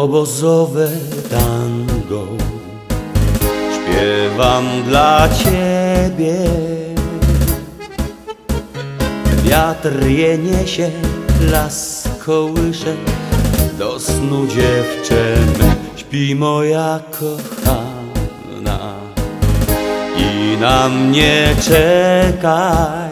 Obozowe tango śpiewam dla ciebie. Wiatr je niesie, las kołysze, do snu dziewczę śpi moja kochana. I na mnie czekaj,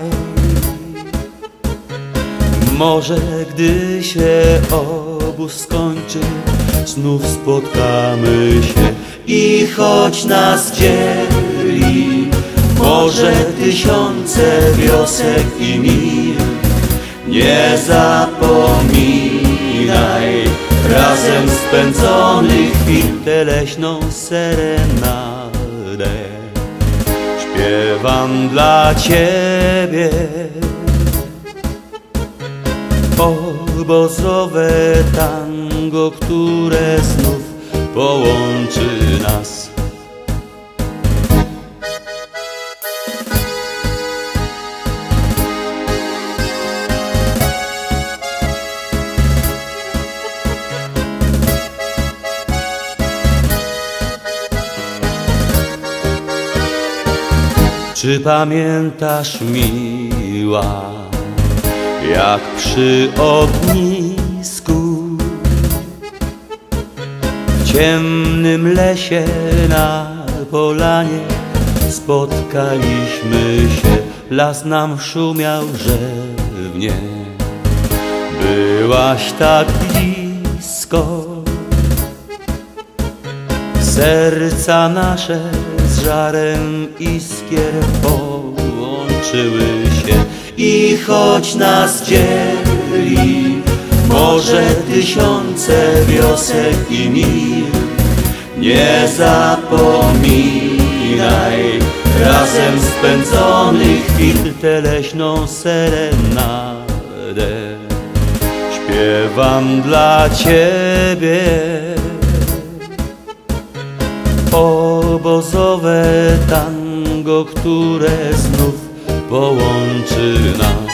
może gdy się obóz skończy, znów spotkamy się. I choć nas dzieli może tysiące wiosek i mil, nie zapominaj razem spędzonych chwil. Tę leśną serenadę śpiewam dla ciebie. Obozowe tango, które znów połączy nas. Czy pamiętasz, miła, jak przy ognisku w ciemnym lesie na polanie spotkaliśmy się? Las nam szumiał rzewnie, byłaś tak blisko. Serca nasze z żarem iskier połączyły się. I choć nas dzieli może tysiące wiosek i mil, nie zapominaj razem spędzonych chwil. Tę leśną serenadę śpiewam dla ciebie. Obozowe tango, które znów połączy nas.